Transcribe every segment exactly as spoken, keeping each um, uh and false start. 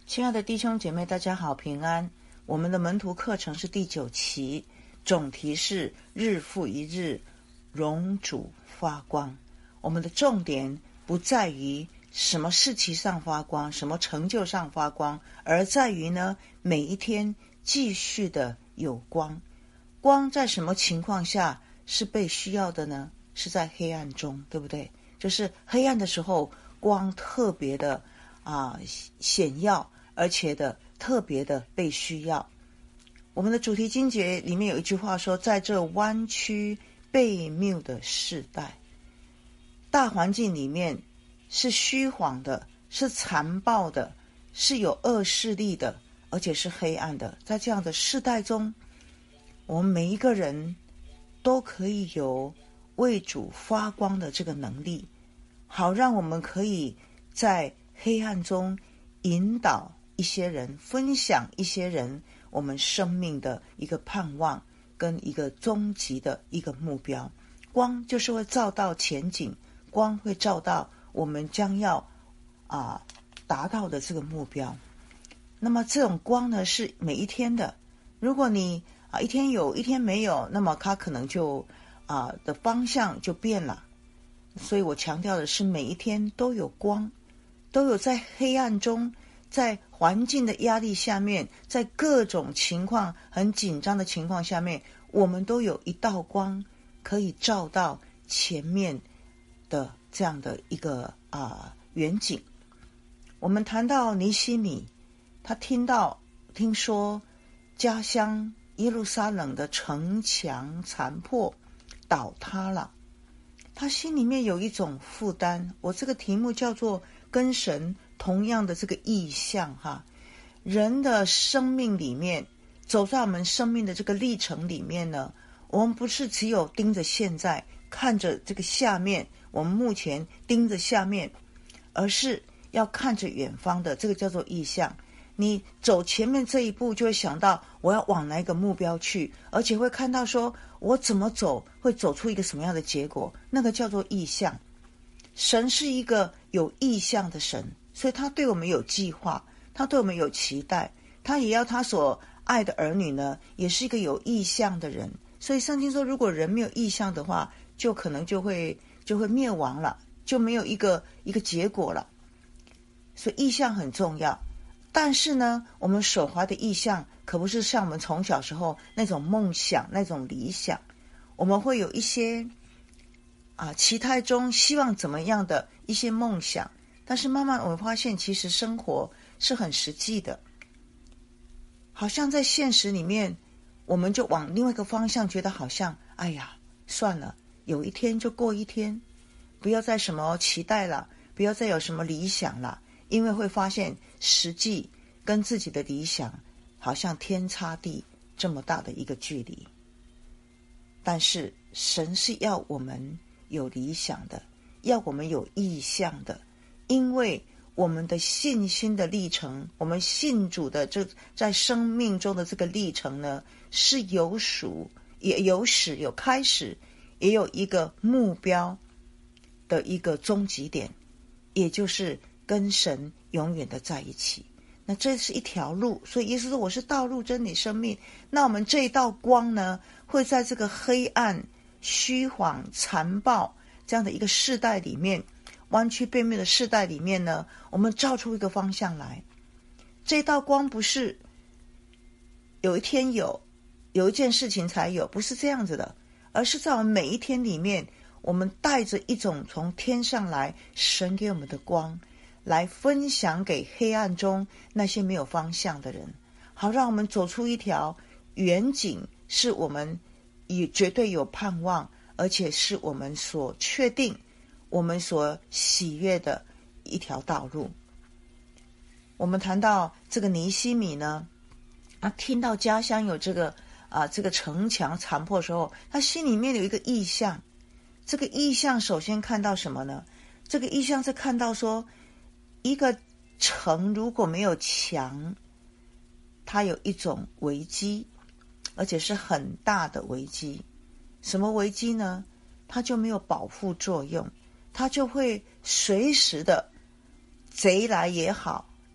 亲爱的弟兄姐妹，大家好，平安。我们的门徒课程是第九期，总题是日复一日，荣主发光。我们的重点不在于什么事情上发光，什么成就上发光，而在于呢，每一天继续的有光。光在什么情况下是被需要的呢？是在黑暗中，对不对？就是黑暗的时候，光特别的啊显耀，而且的特别的被需要。我们的主题经节里面有一句话说，在这弯曲悖谬的世代，大环境里面是虚晃的，是残暴的，是有恶势力的，而且是黑暗的。在这样的世代中，我们每一个人都可以有为主发光的这个能力，好让我们可以在黑暗中引导一些人，分享一些人我们生命的一个盼望跟一个终极的一个目标。光就是会照到前景，光会照到我们将要啊达到的这个目标。那么这种光呢是每一天的，如果你啊一天有一天没有，那么它可能就啊的方向就变了。所以我强调的是每一天都有光，都有在黑暗中，在环境的压力下面，在各种情况很紧张的情况下面，我们都有一道光可以照到前面的这样的一个啊远景。我们谈到尼希米，他听到听说家乡耶路撒冷的城墙残破倒塌了，他心里面有一种负担。我这个题目叫做跟神同样的这个意象哈，人的生命里面，走在我们生命的这个历程里面呢，我们不是只有盯着现在，看着这个下面，我们目前盯着下面，而是要看着远方的，这个叫做意象。你走前面这一步，就会想到我要往哪一个目标去，而且会看到说我怎么走会走出一个什么样的结果，那个叫做意象。神是一个有意象的神，所以他对我们有计划，他对我们有期待，他也要他所爱的儿女呢，也是一个有意象的人。所以圣经说，如果人没有意象的话，就可能就会就会灭亡了，就没有一个一个结果了。所以意象很重要。但是呢，我们所怀的意象可不是像我们从小时候那种梦想，那种理想。我们会有一些啊期待中希望怎么样的一些梦想，但是慢慢我们发现其实生活是很实际的，好像在现实里面我们就往另外一个方向，觉得好像哎呀算了，有一天就过一天，不要再什么期待了，不要再有什么理想了，因为会发现实际跟自己的理想好像天差地这么大的一个距离。但是神是要我们有理想的，要我们有意向的，因为我们的信心的历程，我们信主的这在生命中的这个历程呢，是有属也有始有开始，也有一个目标的一个终极点，也就是跟神永远的在一起。那这是一条路，所以耶稣说我是道路真理生命。那我们这一道光呢，会在这个黑暗虚晃残暴这样的一个世代里面，弯曲背面的世代里面呢，我们照出一个方向来。这道光不是有一天有有一件事情才有，不是这样子的，而是在我们每一天里面，我们带着一种从天上来神给我们的光，来分享给黑暗中那些没有方向的人，好让我们走出一条远景，是我们也绝对有盼望，而且是我们所确定我们所喜悦的一条道路。我们谈到这个尼希米呢，他听到家乡有这个啊这个城墙残破的时候，他心里面有一个意象。这个意象首先看到什么呢？这个意象是看到说，一个城如果没有墙，它有一种危机，而且是很大的危机。什么危机呢？它就没有保护作用，它就会随时的贼来也好，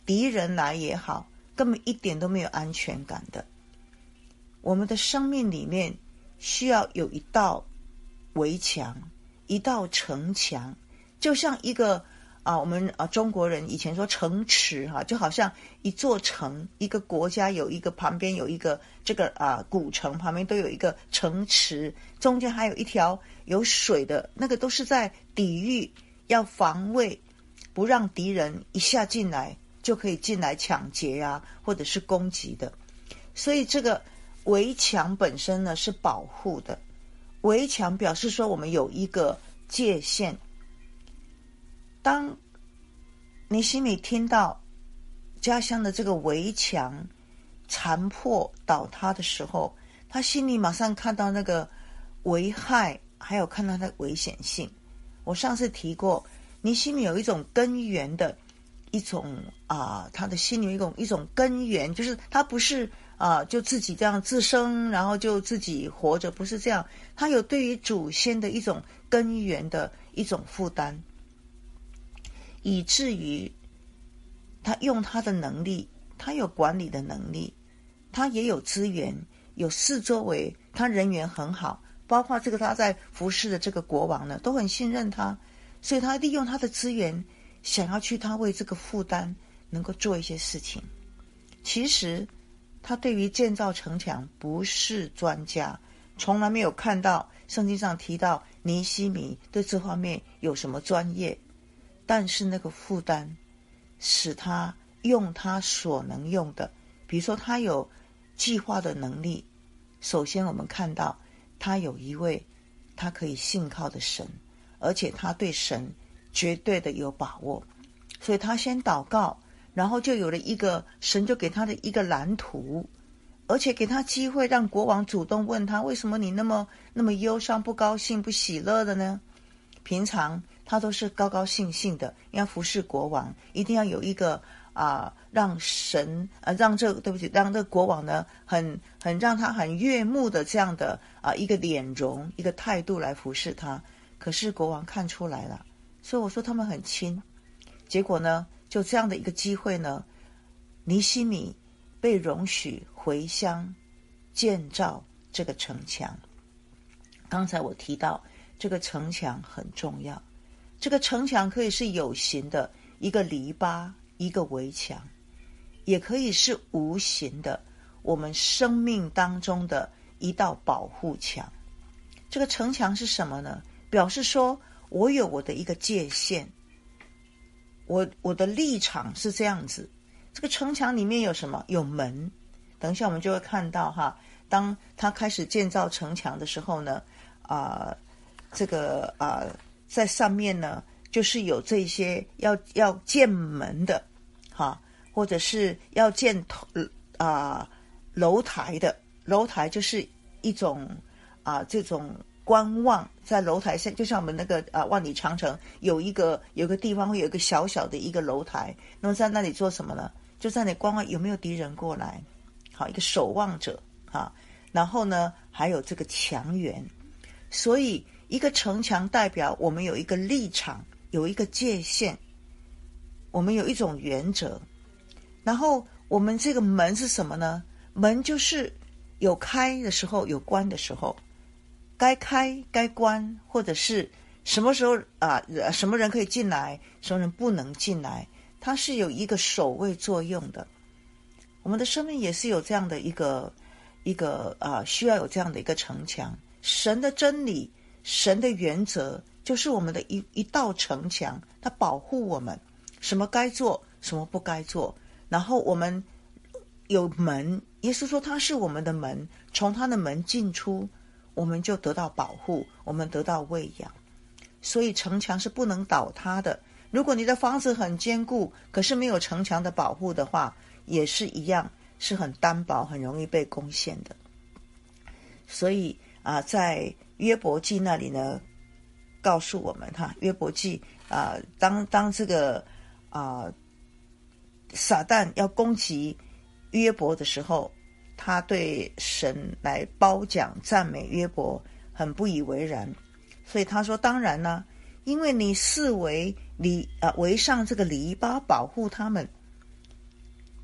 敌人来也好，根本一点都没有安全感的。我们的生命里面需要有一道围墙，一道城墙，就像一个啊，我们啊中国人以前说城池哈、啊，就好像一座城，一个国家有一个旁边有一个这个啊古城，旁边都有一个城池，中间还有一条有水的，那个都是在抵御，要防卫，不让敌人一下进来就可以进来抢劫啊，或者是攻击的。所以这个围墙本身呢是保护的，围墙表示说我们有一个界限。当尼西米听到家乡的这个围墙残破倒塌的时候，他心里马上看到那个危害，还有看到它的危险性。我上次提过，尼西米有一种根源的一种啊、呃，他的心里有一种一种根源，就是他不是啊、呃，就自己这样自生，然后就自己活着，不是这样。他有对于祖先的一种根源的一种负担，以至于他用他的能力，他有管理的能力，他也有资源，有四周围，他人缘很好，包括这个他在服侍的这个国王呢，都很信任他，所以他利用他的资源，想要去他为这个负担能够做一些事情。其实他对于建造城墙不是专家，从来没有看到圣经上提到尼西米对这方面有什么专业，但是那个负担使他用他所能用的，比如说他有计划的能力。首先我们看到他有一位他可以信靠的神，而且他对神绝对的有把握，所以他先祷告，然后就有了一个神就给他的一个蓝图，而且给他机会让国王主动问他，为什么你那么那么忧伤、不高兴、不喜乐的呢？平常他都是高高兴兴的，要服侍国王，一定要有一个啊、呃，让神啊、呃，让这个对不起，让这个国王呢，很很让他很悦目的这样的啊、呃、一个脸容、一个态度来服侍他。可是国王看出来了，所以我说他们很亲。结果呢，就这样的一个机会呢，尼西米被容许回乡建造这个城墙。刚才我提到这个城墙很重要，这个城墙可以是有形的一个篱笆，一个围墙，也可以是无形的我们生命当中的一道保护墙。这个城墙是什么呢？表示说我有我的一个界限，我我的立场是这样子。这个城墙里面有什么？有门。等一下我们就会看到哈，当他开始建造城墙的时候呢，啊、呃，这个啊、呃，在上面呢，就是有这些要要建门的，哈，或者是要建啊、呃、楼台的。楼台就是一种啊、呃、这种观望，在楼台上，就像我们那个啊、呃、万里长城有一个有个地方会有一个小小的一个楼台，那么在那里做什么呢？就在那里观望有没有敌人过来，好，一个守望者啊。然后呢，还有这个墙垣。所以一个城墙代表我们有一个立场，有一个界限，我们有一种原则。然后我们这个门是什么呢？门就是有开的时候，有关的时候，该开该关，或者是什么时候啊、呃，什么人可以进来，什么人不能进来，它是有一个守卫作用的。我们的生命也是有这样的一个一个啊、呃，需要有这样的一个城墙。神的真理，神的原则，就是我们的一一道城墙，它保护我们，什么该做，什么不该做。然后我们有门，耶稣说他是我们的门，从他的门进出，我们就得到保护，我们得到喂养。所以城墙是不能倒塌的。如果你的房子很坚固，可是没有城墙的保护的话，也是一样，是很单薄，很容易被攻陷的。所以啊、呃，在约伯记那里呢，告诉我们哈，约伯记啊、呃，当当这个啊、呃、撒旦要攻击约伯的时候，他对神来褒奖赞美约伯，很不以为然。所以他说：“当然呢，因为你视为篱啊围上这个篱笆保护他们，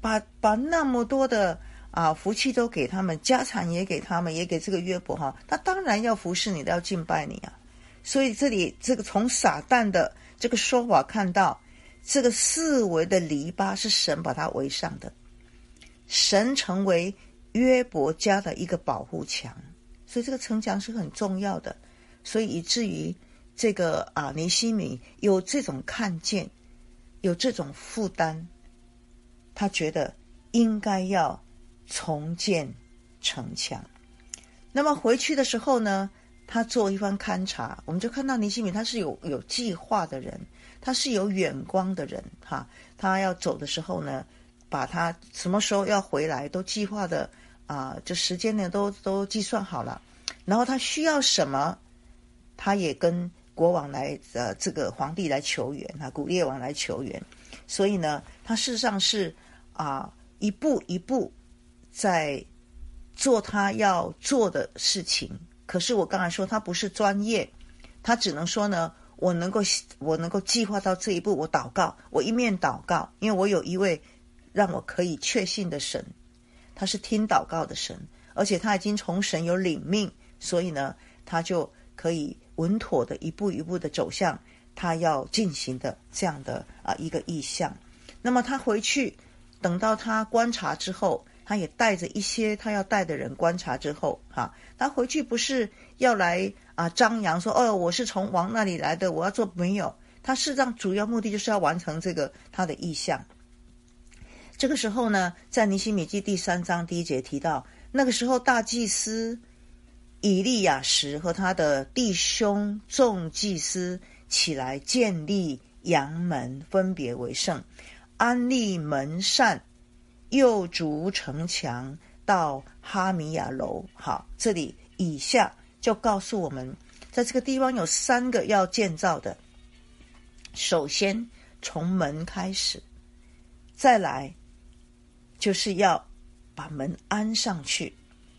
把把那么多的啊福气都给他们，家产也给他们，也给这个约伯哈，他当然要服侍你的，要敬拜你啊。所以这里这个从撒旦的这个说法看到，这个四围的篱笆是神把它围上的，神成为约伯家的一个保护墙，所以这个城墙是很重要的。所以以至于这个啊尼西米有这种看见，有这种负担，他觉得应该要重建城墙。那么回去的时候呢，他做一番勘察，我们就看到尼西米他是有有计划的人，他是有远光的人哈。他要走的时候呢，把他什么时候要回来都计划的啊，这时间呢都都计算好了。然后他需要什么，他也跟国王来呃这个皇帝来求援啊，古列王来求援。所以呢，他事实上是啊一步一步在做他要做的事情。可是我刚才说他不是专业，他只能说呢，我能够我能够计划到这一步，我祷告，我一面祷告，因为我有一位让我可以确信的神，他是听祷告的神，而且他已经从神有领命，所以呢，他就可以稳妥的一步一步的走向他要进行的这样的啊一个意向。那么他回去，等到他观察之后，他也带着一些他要带的人观察之后哈，他回去不是要来啊张扬说哦我是从王那里来的，我要做，没有，他事实上主要目的就是要完成这个他的意向。这个时候呢，在尼希米记第三章第一节提到，那个时候大祭司以利亚实和他的弟兄众祭司起来建立阳门，分别为圣，安立门扇，又筑城墙到哈米亚楼。好，这里以下就告诉我们，在这个地方有三个要建造的。首先从门开始，再来就是要把门安上去，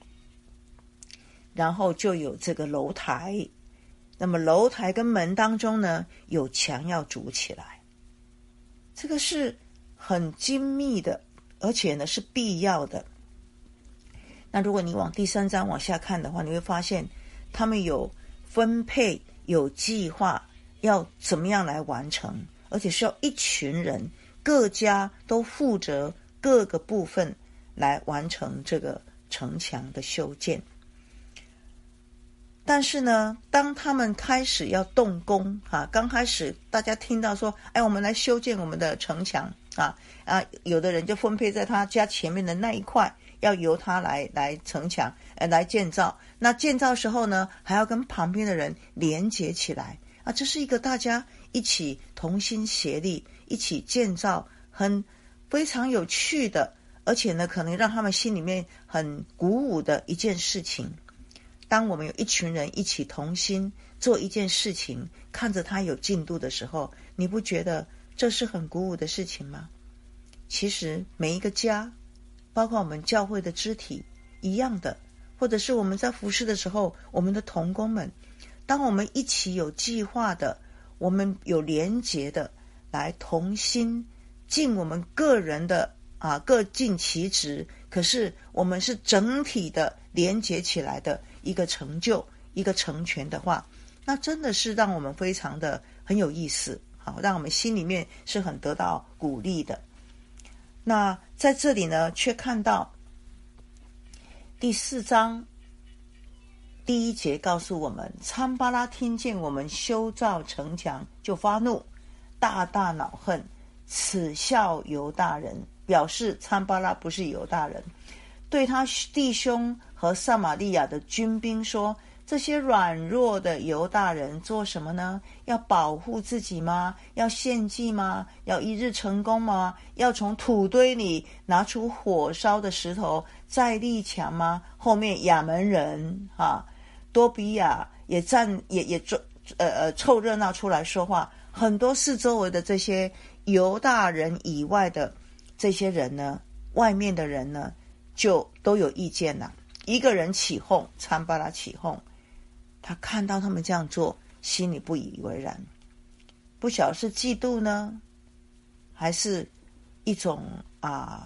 然后就有这个楼台。那么楼台跟门当中呢，有墙要筑起来，这个是很精密的，而且呢是必要的。那如果你往第三章往下看的话，你会发现他们有分配，有计划，要怎么样来完成，而且需要一群人，各家都负责各个部分来完成这个城墙的修建。但是呢，当他们开始要动工啊，刚开始大家听到说，哎，我们来修建我们的城墙啊啊，有的人就分配在他家前面的那一块，要由他来来城墙，呃，来建造。那建造时候呢，还要跟旁边的人连结起来啊，这是一个大家一起同心协力，一起建造，很非常有趣的，而且呢，可能让他们心里面很鼓舞的一件事情。当我们有一群人一起同心做一件事情，看着它有进度的时候，你不觉得这是很鼓舞的事情吗？其实每一个家，包括我们教会的肢体一样的，或者是我们在服事的时候，我们的同工们，当我们一起有计划的，我们有连结的，来同心尽我们个人的啊各尽其职，可是我们是整体的连结起来的一个成就，一个成全的话，那真的是让我们非常的很有意思，好，让我们心里面是很得到鼓励的。那在这里呢，却看到第四章第一节告诉我们，参巴拉听见我们修造城墙，就发怒，大大恼恨，耻笑犹大人，表示参巴拉不是犹大人，对他弟兄和撒玛利亚的军兵说，这些软弱的犹大人做什么呢？要保护自己吗？要献祭吗？要一日成功吗？要从土堆里拿出火烧的石头再立墙吗？后面亚门人啊，多比亚也站也也呃呃凑热闹出来说话，很多四周围的这些犹大人以外的这些人呢，外面的人呢，就都有意见了。一个人起哄，参巴拉起哄，他看到他们这样做，心里不以为然，不晓得是嫉妒呢，还是一种啊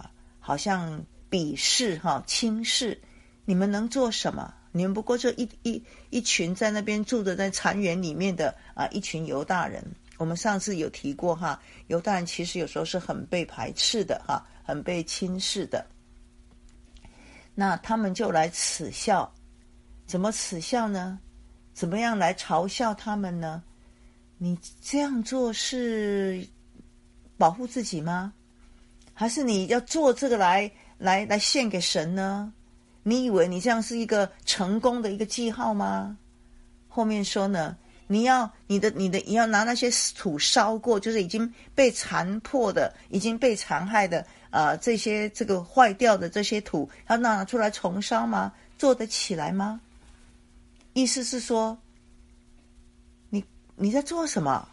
好像鄙视哈、轻视，你们能做什么？你们不过就一一一群在那边住的在禅园里面的啊一群犹大人。我们上次有提过哈，犹大人其实有时候是很被排斥的哈，很被轻视的。那他们就来耻笑，怎么耻笑呢？怎么样来嘲笑他们呢？你这样做是保护自己吗？还是你要做这个来来来献给神呢？你以为你这样是一个成功的一个记号吗？后面说呢，你要你的你的你要拿那些土烧过，就是已经被残破的、已经被残害的啊、呃，这些这个坏掉的这些土，要拿出来重烧吗？做得起来吗？意思是说，你你在做什么？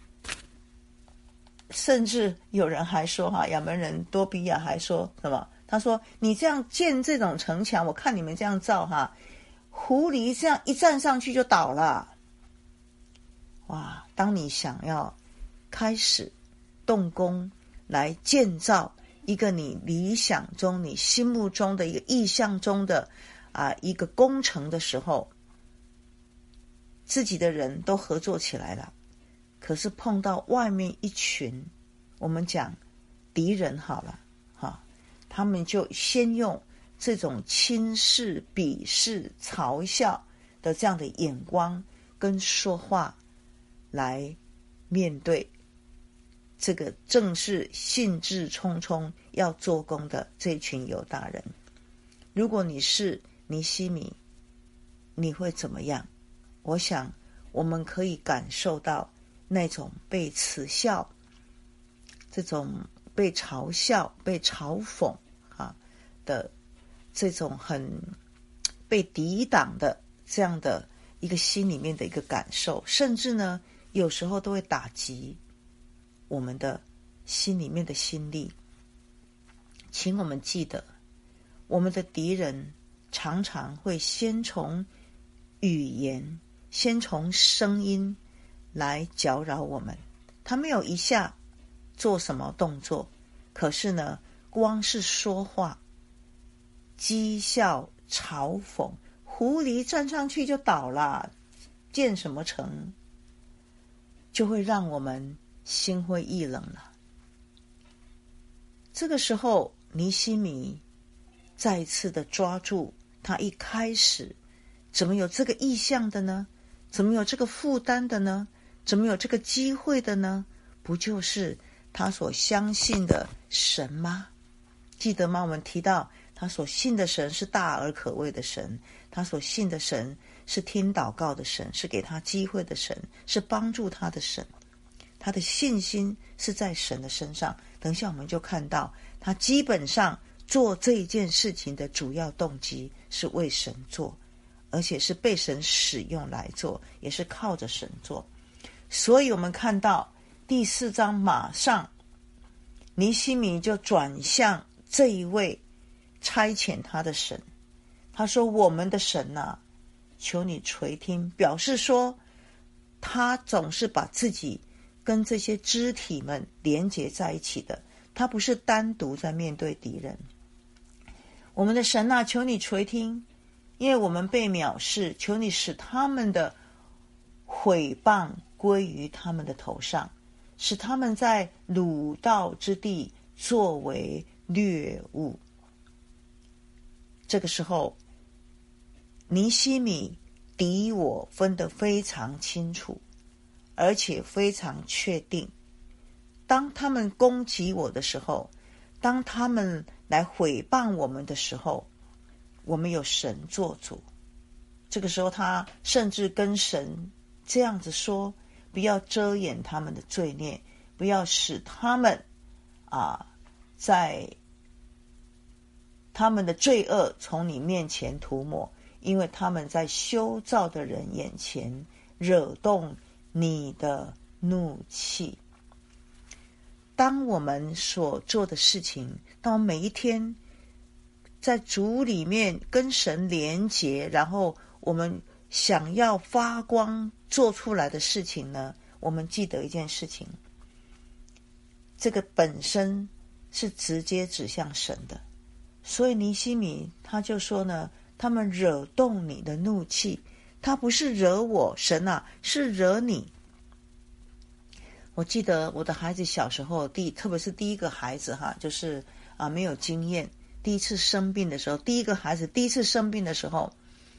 甚至有人还说哈，亚门人多比亚还说什么？他说：“你这样建这种城墙，我看你们这样造哈，狐狸这样一站上去就倒了。”哇！当你想要开始动工来建造一个你理想中、你心目中的一个意象中的啊一个工程的时候，自己的人都合作起来了，可是碰到外面一群，我们讲敌人好了哈，他们就先用这种轻视、鄙视、嘲笑的这样的眼光跟说话来面对这个正是兴致冲冲要做工的这群犹大人。如果你是尼希米，你会怎么样？我想我们可以感受到那种被耻笑、这种被嘲笑、被嘲讽啊的这种很被抵挡的这样的一个心里面的一个感受，甚至呢有时候都会打击我们的心里面的心力。请我们记得，我们的敌人常常会先从语言、先从声音来搅扰我们。他没有一下做什么动作，可是呢，光是说话、讥笑、嘲讽，狐狸站上去就倒了，建什么城，就会让我们心灰意冷了。这个时候，尼希米再一次的抓住他一开始怎么有这个意向的呢？怎么有这个负担的呢？怎么有这个机会的呢？不就是他所相信的神吗？记得吗？我们提到他所信的神是大而可畏的神，他所信的神是听祷告的神，是给他机会的神，是帮助他的神。他的信心是在神的身上。等一下我们就看到他基本上做这件事情的主要动机是为神做，而且是被神使用来做，也是靠着神做。所以我们看到第四章，马上尼希米就转向这一位差遣他的神，他说：“我们的神啊，求你垂听。”表示说他总是把自己跟这些肢体们连结在一起的，他不是单独在面对敌人。我们的神啊，求你垂听，因为我们被藐视，求你使他们的毁谤归于他们的头上，使他们在掳盗之地作为掠物。这个时候，尼希米敌我分得非常清楚，而且非常确定。当他们攻击我的时候，当他们来毁谤我们的时候，我们有神做主。这个时候他甚至跟神这样子说，不要遮掩他们的罪孽，不要使他们啊，在他们的罪恶从你面前涂抹，因为他们在修造的人眼前惹动你的怒气。当我们所做的事情，当我们每一天在主里面跟神连结，然后我们想要发光做出来的事情呢，我们记得一件事情，这个本身是直接指向神的。所以尼希米他就说呢，他们惹动你的怒气，他不是惹我，神啊，是惹你。我记得我的孩子小时候，第特别是第一个孩子哈，就是啊没有经验，第一次生病的时候，第一个孩子第一次生病的时候，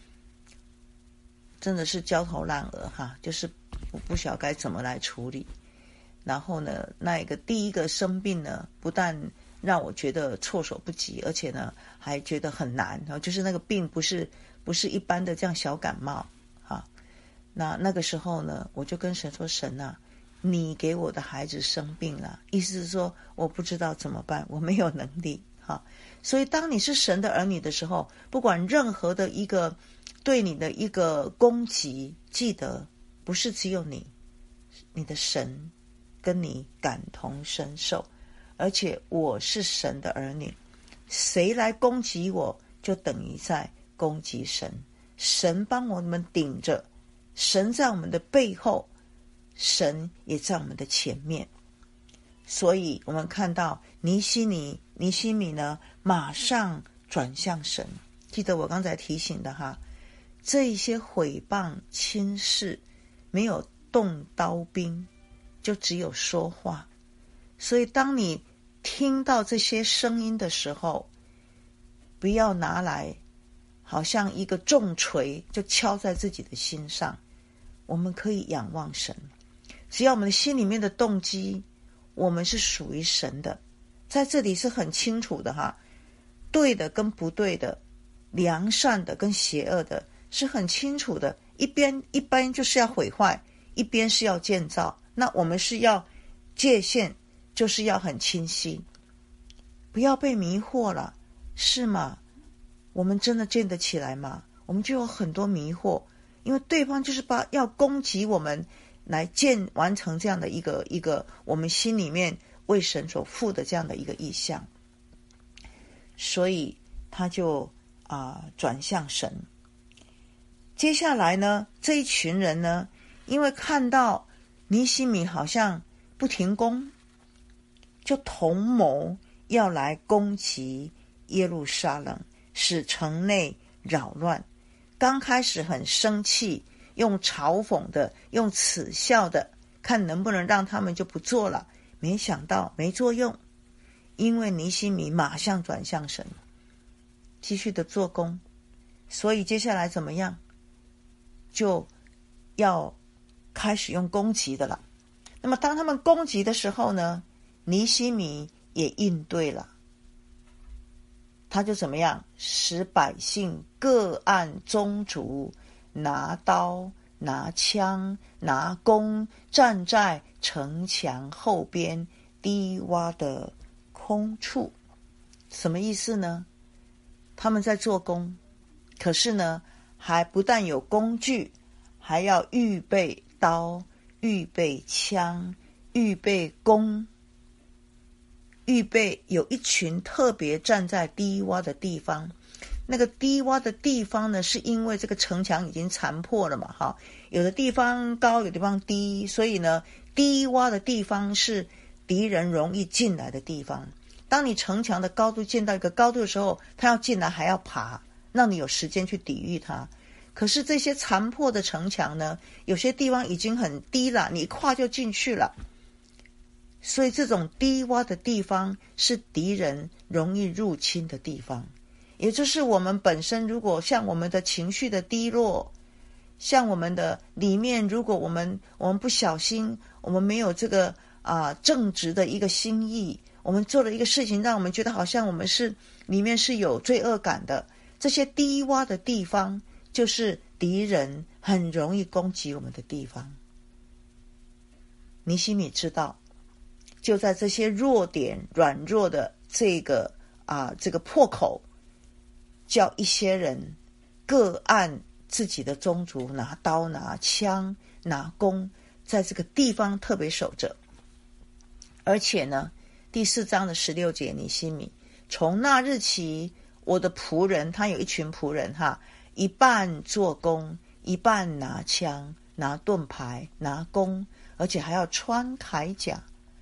真的是焦头烂额哈，就是不不晓该怎么来处理。然后呢，那一个第一个生病呢，不但让我觉得措手不及，而且呢还觉得很难，然后就是那个病不是不是一般的这样小感冒啊。那那个时候呢，我就跟神说，神啊，你给我的孩子生病了，意思是说我不知道怎么办，我没有能力哈。所以当你是神的儿女的时候，不管任何的一个对你的一个攻击，记得不是只有你，你的神跟你感同身受，而且我是神的儿女，谁来攻击我，就等于在攻击神。神帮我们顶着，神在我们的背后，神也在我们的前面。所以我们看到尼希米尼希米呢，马上转向神。记得我刚才提醒的哈，这一些毁谤轻视，没有动刀兵，就只有说话。所以当你听到这些声音的时候，不要拿来好像一个重锤就敲在自己的心上。我们可以仰望神，只要我们的心里面的动机，我们是属于神的，在这里是很清楚的哈，对的跟不对的，良善的跟邪恶的是很清楚的，一边一边就是要毁坏，一边是要建造。那我们是要界限，就是要很清晰，不要被迷惑了，是吗？我们真的建得起来吗？我们就有很多迷惑，因为对方就是把要攻击我们，来建完成这样的一个一个我们心里面为神所负的这样的一个意向，所以他就啊、呃、转向神。接下来呢，这一群人呢，因为看到尼希米好像不停攻，就同谋要来攻击耶路撒冷，使城内扰乱。刚开始很生气，用嘲讽的，用耻笑的，看能不能让他们就不做了。没想到没作用，因为尼希米马上转向神，继续的做工。所以接下来怎么样？就要开始用攻击的了。那么当他们攻击的时候呢，尼希米也应对了。他就怎么样？使百姓各按宗族，拿刀拿枪拿弓，站在城墙后边低洼的空处。什么意思呢？他们在做工，可是呢还不但有工具，还要预备刀，预备枪，预备弓，预备有一群特别站在低洼的地方。那个低洼的地方呢，是因为这个城墙已经残破了嘛，哈，有的地方高，有的地方低，所以呢，低洼的地方是敌人容易进来的地方。当你城墙的高度建到一个高度的时候，他要进来还要爬，让你有时间去抵御它。可是这些残破的城墙呢，有些地方已经很低了，你一跨就进去了。所以这种低洼的地方是敌人容易入侵的地方。也就是我们本身，如果像我们的情绪的低落，像我们的里面，如果我们我们不小心，我们没有这个啊、呃、正直的一个心意，我们做了一个事情，让我们觉得好像我们是里面是有罪恶感的，这些低洼的地方，就是敌人很容易攻击我们的地方。尼希米知道，就在这些弱点、软弱的这个啊这个破口，叫一些人各按自己的宗族，拿刀拿枪拿弓，在这个地方特别守着。而且呢，第四章的十六节，尼希米从那日起，我的仆人，他有一群仆人哈，一半做工，一半拿枪拿盾牌拿弓，而且还要穿铠甲，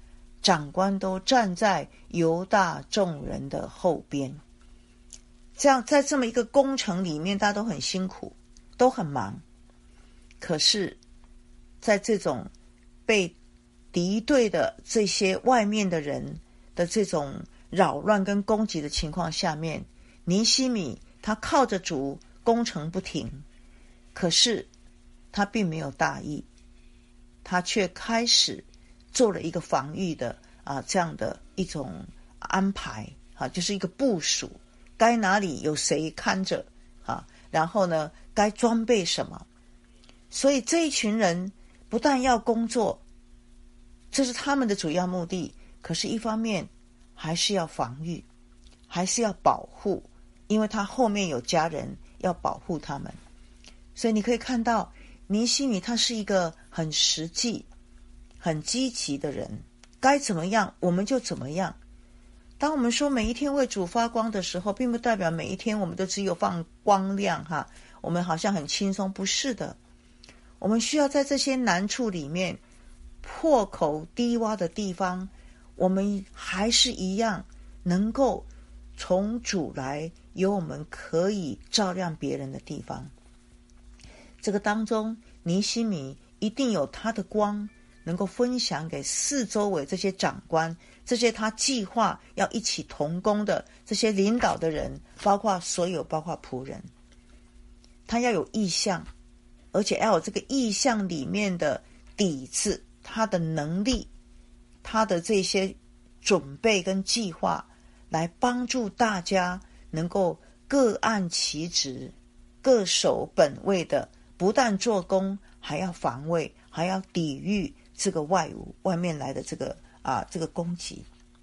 长官都站在犹大众人的后边。这样在这么一个工程里面，大家都很辛苦，都很忙。可是在这种被敌对的这些外面的人的这种扰乱跟攻击的情况下面，尼希米他靠着主攻城不停，可是他并没有大意，他却开始做了一个防御的啊这样的一种安排啊，就是一个部署，该哪里有谁看着啊，然后呢该装备什么。所以这一群人不但要工作，这是他们的主要目的，可是一方面还是要防御，还是要保护，因为他后面有家人要保护他们。所以你可以看到尼希米他是一个很实际很积极的人，该怎么样我们就怎么样。当我们说每一天为主发光的时候，并不代表每一天我们都只有放光亮哈，我们好像很轻松，不是的。我们需要在这些难处里面，破口低洼的地方，我们还是一样能够从主来，有我们可以照亮别人的地方。这个当中，尼希米一定有他的光，能够分享给四周围这些长官，这些他计划要一起同工的这些领导的人，包括所有包括仆人。他要有意向，而且要有这个意向里面的底子，他的能力，他的这些准备跟计划，来帮助大家能够各按其职，各守本位的，不但做工，还要防卫，还要抵御这个外物外面来的这个啊这个攻击。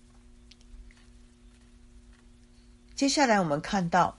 接下来我们看到，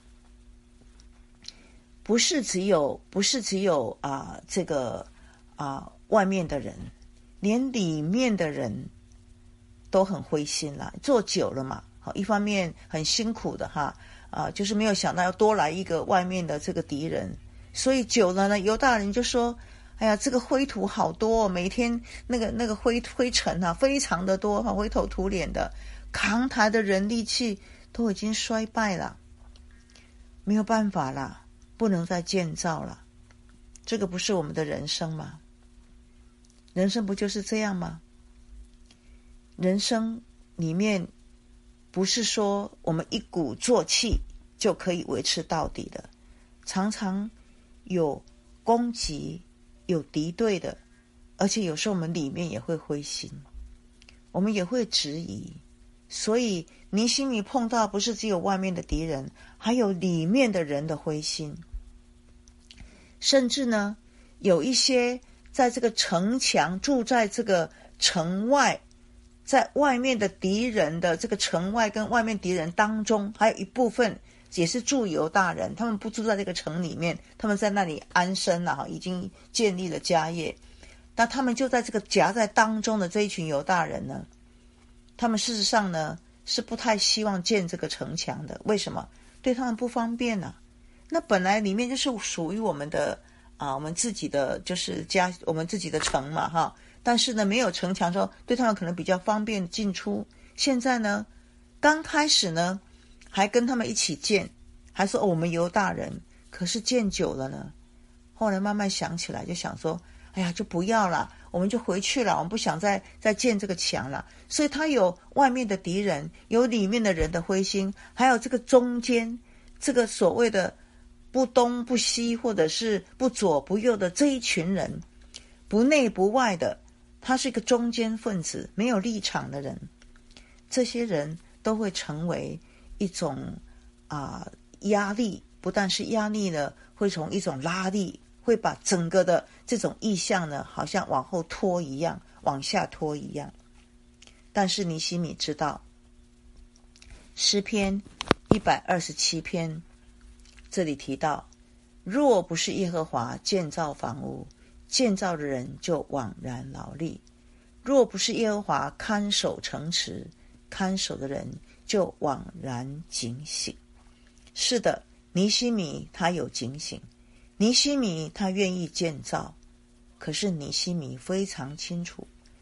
不是只有不是只有啊这个啊外面的人，连里面的人都很灰心啦。做久了嘛，好，一方面很辛苦的哈，啊，就是没有想到要多来一个外面的这个敌人，所以久了呢，犹大人就说：“哎呀，这个灰土好多，每天那个那个灰灰尘啊，非常的多，灰头土脸的，扛台的人力气都已经衰败了，没有办法啦。”不能再建造了。这个不是我们的人生吗？人生不就是这样吗？人生里面不是说我们一鼓作气就可以维持到底的，常常有攻击，有敌对的，而且有时候我们里面也会灰心，我们也会质疑。所以尼希米碰到不是只有外面的敌人，还有里面的人的灰心。甚至呢，有一些在这个城墙，住在这个城外，在外面的敌人的这个城外跟外面敌人当中，还有一部分也是住犹大人，他们不住在这个城里面，他们在那里安身了，已经建立了家业。那他们就在这个夹在当中的这一群犹大人呢，他们事实上呢是不太希望建这个城墙的。为什么？对他们不方便啊。那本来里面就是属于我们的啊，我们自己的就是家，我们自己的城嘛哈。但是呢，没有城墙的时候，对他们可能比较方便进出。现在呢，刚开始呢，还跟他们一起建，还说、哦、我们犹大人。可是建久了呢，后来慢慢想起来，就想说，哎呀，就不要了，我们就回去了，我们不想再再建这个墙了。所以他有外面的敌人，有里面的人的灰心，还有这个中间这个所谓的不东不西，或者是不左不右的这一群人，不内不外的，他是一个中间分子，没有立场的人。这些人都会成为一种啊、呃、压力，不但是压力呢，会从一种拉力，会把整个的这种意向呢，好像往后拖一样，往下拖一样。但是尼希米知道，诗篇一百二十七篇这里提到，若不是耶和华建造房屋，建造的人就枉然劳力；若不是耶和华看守城池，看守的人就枉然警醒。是的，尼希米他有警醒，尼希米他愿意建造，可是尼希米非常清楚，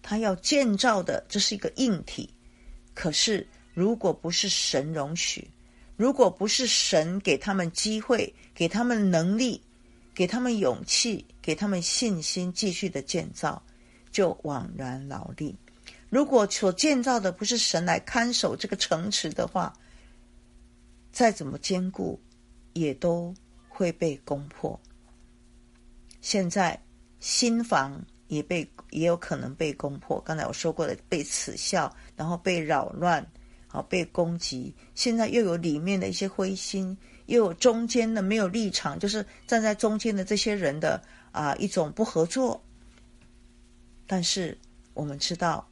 他要建造的这是一个硬体，可是如果不是神容许，如果不是神给他们机会，给他们能力，给他们勇气，给他们信心，继续的建造，就枉然劳力。如果所建造的不是神来看守这个城池的话，再怎么坚固也都会被攻破。现在新房也被也有可能被攻破，刚才我说过的，被耻笑，然后被扰乱，好被攻击。现在又有里面的一些灰心，又有中间的没有立场，就是站在中间的这些人的啊一种不合作。但是我们知道，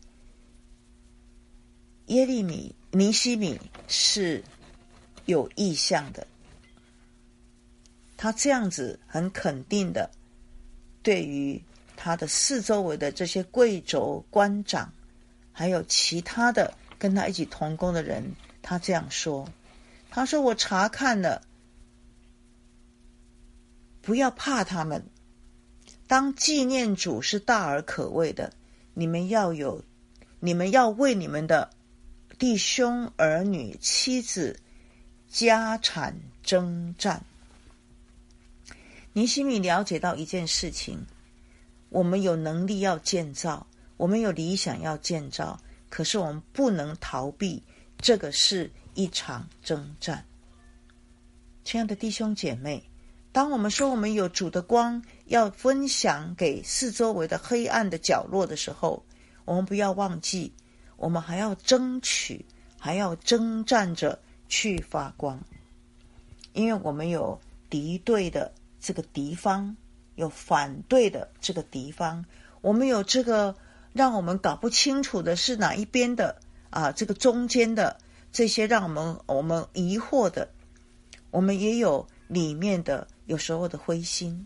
耶利米尼希米是有意向的，他这样子很肯定的对于他的四周围的这些贵胄官长还有其他的跟他一起同工的人，他这样说，他说我查看了，不要怕他们，当纪念主是大而可畏的，你们要有你们要为你们的弟兄儿女妻子家产征战。尼希米了解到一件事情，我们有能力要建造，我们有理想要建造，可是我们不能逃避，这个是一场征战。亲爱的弟兄姐妹，当我们说我们有主的光要分享给四周围的黑暗的角落的时候，我们不要忘记，我们还要争取，还要征战着去发光。因为我们有敌对的这个敌方，有反对的这个敌方，我们有这个让我们搞不清楚的是哪一边的啊，这个中间的这些让我们我们疑惑的，我们也有里面的有时候的灰心。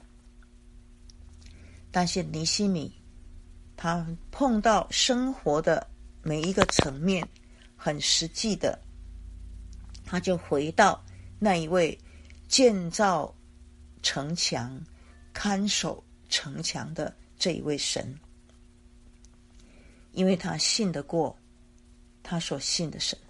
但是尼希米他碰到生活的每一个层面，很实际的，他就回到那一位建造城墙看守城墙的这一位神，因为他信得过他所信的神。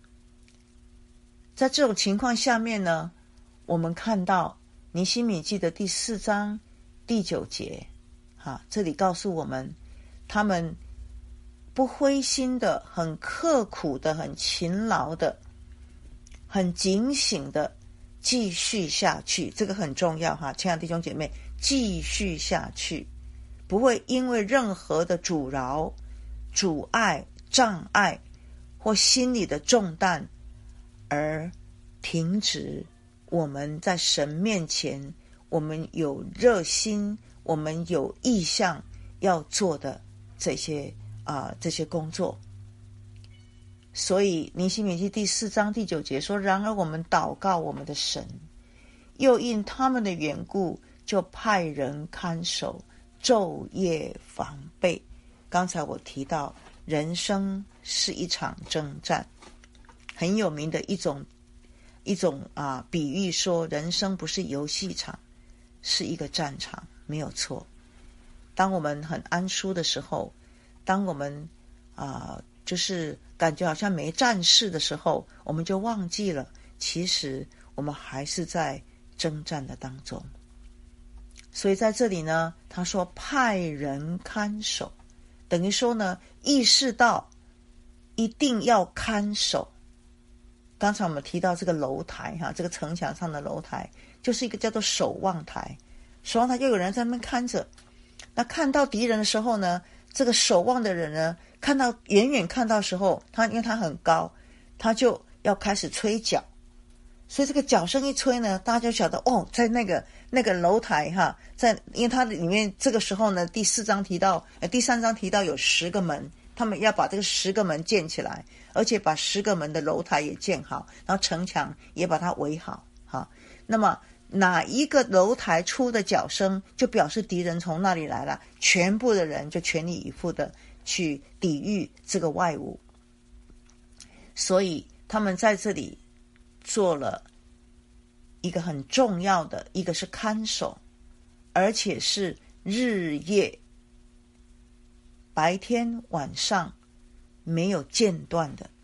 在这种情况下面呢，我们看到尼希米记的第四章第九节，哈，这里告诉我们，他们不灰心的，很刻苦的，很勤劳的，很警醒的继续下去。这个很重要哈，亲爱的弟兄姐妹，继续下去，不会因为任何的阻挠、阻碍、障碍或心理的重担而停止我们在神面前，我们有热心，我们有意向要做的这些啊、呃、这些工作。所以尼希米记第四章第九节说，然而我们祷告我们的神，又因他们的缘故，就派人看守，昼夜防备。刚才我提到人生是一场征战，很有名的一种一种啊比喻说，人生不是游戏场，是一个战场，没有错。当我们很安舒的时候，当我们啊就是感觉好像没战事的时候，我们就忘记了，其实我们还是在征战的当中。所以在这里呢，他说派人看守，等于说呢，意识到一定要看守。刚才我们提到这个楼台哈，这个城墙上的楼台就是一个叫做守望台，守望台就有人在那边看着。那看到敌人的时候呢，这个守望的人呢，看到远远看到时候，他因为他很高，他就要开始吹角，所以这个角声一吹呢，大家就晓得哦，在那个那个楼台哈，在因为它里面这个时候呢，第四章提到，呃，第三章提到有十个门，他们要把这个十个门建起来，而且把十个门的楼台也建好，然后城墙也把它围好哈。那么哪一个楼台出的角声，就表示敌人从那里来了，全部的人就全力以赴的去抵御这个外侮。所以他们在这里做了一个很重要的，一个是看守，而且是日夜白天晚上没有间断的。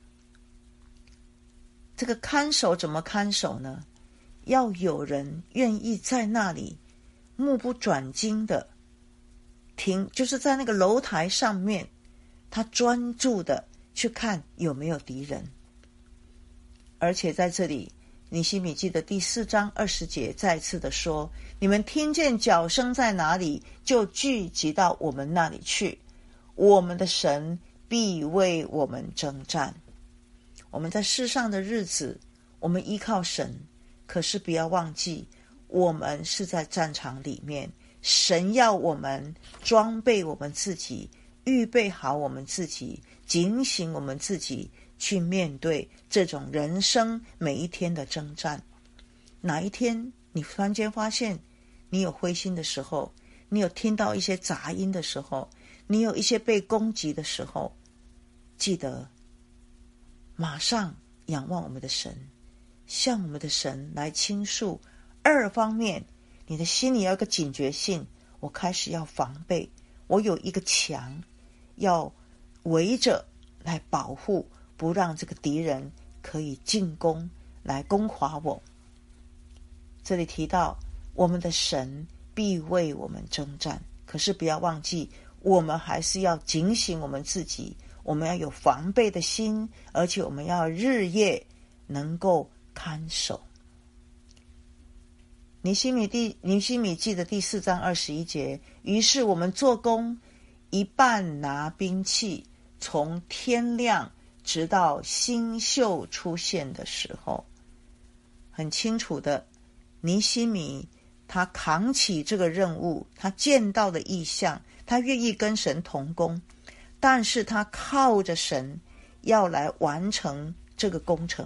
这个看守怎么看守呢？要有人愿意在那里目不转睛的停，就是在那个楼台上面，他专注的去看有没有敌人。而且在这里尼希米记的第四章二十节再次的说，你们听见脚声在哪里，就聚集到我们那里去，我们的神必为我们征战。我们在世上的日子，我们依靠神，可是不要忘记，我们是在战场里面，神要我们装备我们自己，预备好我们自己，警醒我们自己，去面对这种人生每一天的征战。哪一天你突然间发现你有灰心的时候，你有听到一些杂音的时候，你有一些被攻击的时候，记得马上仰望我们的神，向我们的神来倾诉。二方面，你的心里要有一个警觉性，我开始要防备，我有一个墙要围着来保护，不让这个敌人可以进攻来攻垮我。这里提到我们的神必为我们征战，可是不要忘记，我们还是要警醒我们自己，我们要有防备的心，而且我们要日夜能够看守。尼希米第尼希米记的第四章二十一节，于是我们做工，一半拿兵器，从天亮直到星宿出现的时候。很清楚的，尼希米他扛起这个任务，他见到的异象，他愿意跟神同工，但是他靠着神要来完成这个工程。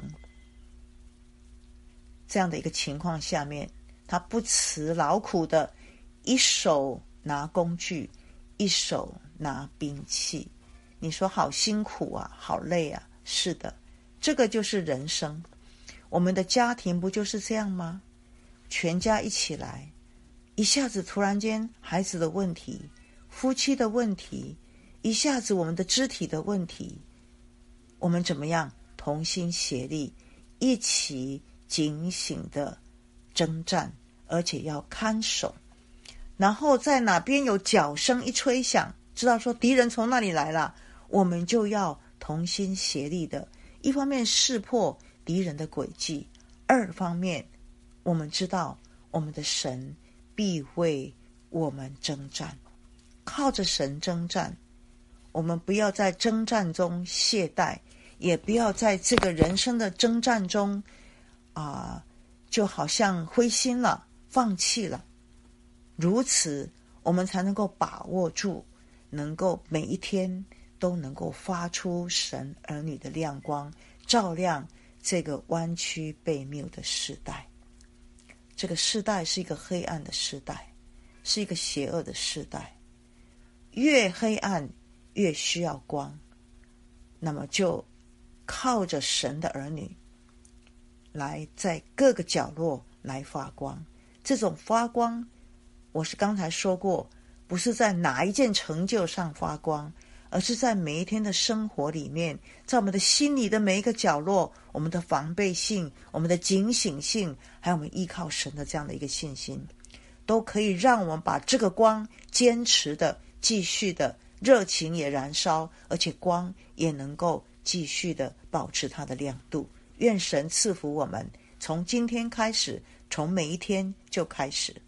这样的一个情况下面，他不辞劳苦的一手拿工具，一手拿兵器。你说好辛苦啊，好累啊。是的，这个就是人生。我们的家庭不就是这样吗？全家一起来，一下子突然间孩子的问题，夫妻的问题，一下子我们的肢体的问题，我们怎么样同心协力，一起警醒的征战，而且要看守。然后在哪边有脚声一吹响，知道说敌人从那里来了，我们就要同心协力的，一方面识破敌人的诡计，二方面我们知道我们的神必为我们征战，靠着神征战。我们不要在征战中懈怠，也不要在这个人生的征战中啊、呃，就好像灰心了，放弃了。如此我们才能够把握住，能够每一天都能够发出神儿女的亮光，照亮这个弯曲悖谬的时代。这个时代是一个黑暗的时代，是一个邪恶的时代，越黑暗越需要光。那么就靠着神的儿女来在各个角落来发光。这种发光，我是刚才说过，不是在哪一件成就上发光，而是在每一天的生活里面，在我们的心里的每一个角落，我们的防备性，我们的警醒性，还有我们依靠神的这样的一个信心，都可以让我们把这个光坚持的继续的热情也燃烧，而且光也能够继续的保持它的亮度。愿神赐福我们，从今天开始，从每一天就开始